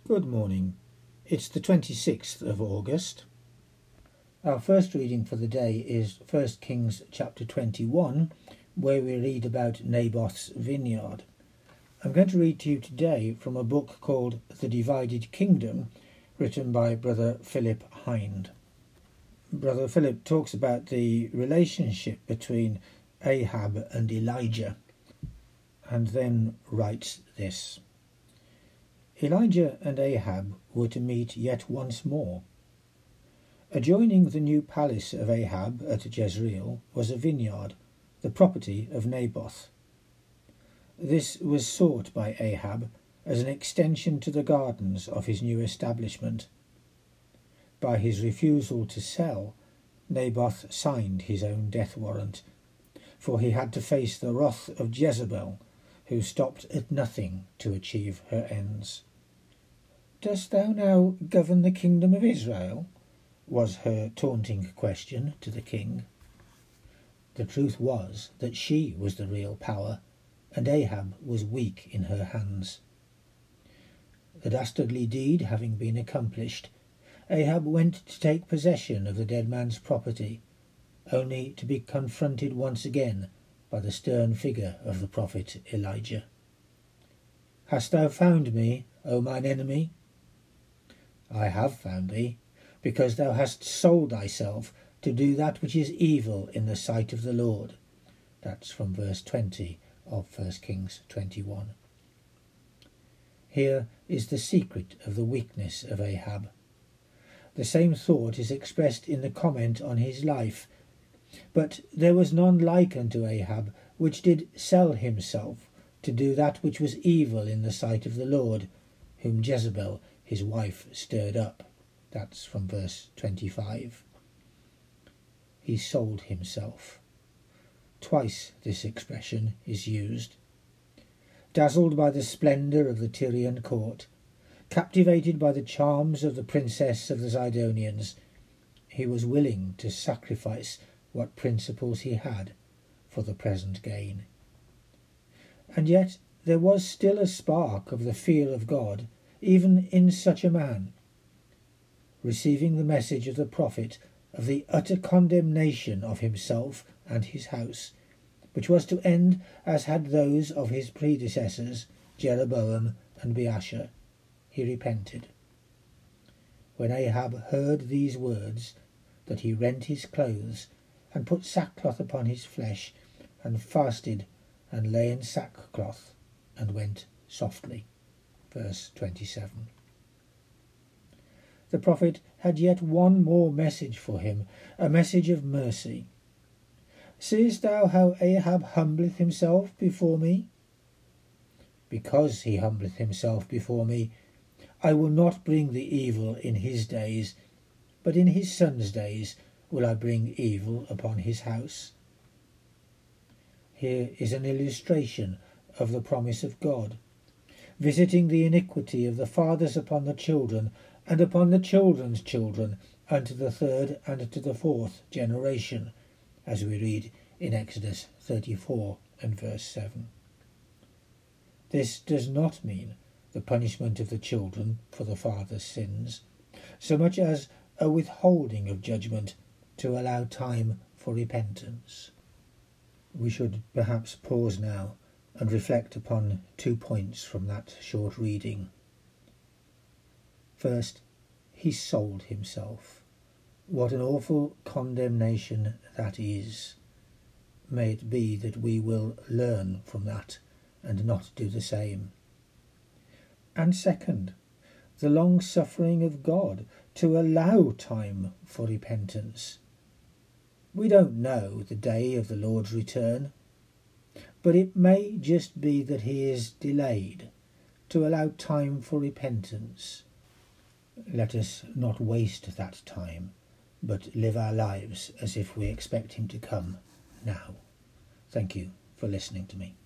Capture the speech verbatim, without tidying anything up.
Good morning. It's the twenty-sixth of August. Our first reading for the day is First Kings chapter twenty-one, where we read about Naboth's vineyard. I'm going to read to you today from a book called The Divided Kingdom, written by Brother Philip Hind. Brother Philip talks about the relationship between Ahab and Elijah, and then writes this. Elijah and Ahab were to meet yet once more. Adjoining the new palace of Ahab at Jezreel was a vineyard, the property of Naboth. This was sought by Ahab as an extension to the gardens of his new establishment. By his refusal to sell, Naboth signed his own death warrant, for he had to face the wrath of Jezebel, who stopped at nothing to achieve her ends. "Dost thou now govern the kingdom of Israel?" was her taunting question to the king. The truth was that she was the real power, and Ahab was weak in her hands. The dastardly deed having been accomplished, Ahab went to take possession of the dead man's property, only to be confronted once again by the stern figure of the prophet Elijah. "Hast thou found me, O mine enemy?" "I have found thee, because thou hast sold thyself to do that which is evil in the sight of the Lord." That's from verse twenty of First Kings twenty-one. Here is the secret of the weakness of Ahab. The same thought is expressed in the comment on his life. "But there was none like unto Ahab, which did sell himself to do that which was evil in the sight of the Lord, whom Jezebel his wife stirred up." That's from verse twenty-five. He sold himself. Twice this expression is used. Dazzled by the splendour of the Tyrian court, captivated by the charms of the princess of the Zidonians, he was willing to sacrifice what principles he had for the present gain. And yet there was still a spark of the fear of God even in such a man. Receiving the message of the prophet of the utter condemnation of himself and his house, which was to end as had those of his predecessors, Jeroboam and Baasha, he repented. When Ahab heard these words, that he rent his clothes, and put sackcloth upon his flesh, and fasted, and lay in sackcloth, and went softly. Verse twenty-seven. The prophet had yet one more message for him, a message of mercy. "Seest thou how Ahab humbleth himself before me? Because he humbleth himself before me, I will not bring the evil in his days, but in his son's days will I bring evil upon his house." Here is an illustration of the promise of God, visiting the iniquity of the fathers upon the children, and upon the children's children, unto the third and to the fourth generation, as we read in Exodus thirty-four and verse seven. This does not mean the punishment of the children for the father's sins, so much as a withholding of judgment to allow time for repentance. We should perhaps pause now and reflect upon two points from that short reading. First, he sold himself. What an awful condemnation that is. May it be that we will learn from that and not do the same. And second, the long-suffering of God to allow time for repentance. We don't know the day of the Lord's return, but it may just be that he is delayed to allow time for repentance. Let us not waste that time, but live our lives as if we expect him to come now. Thank you for listening to me.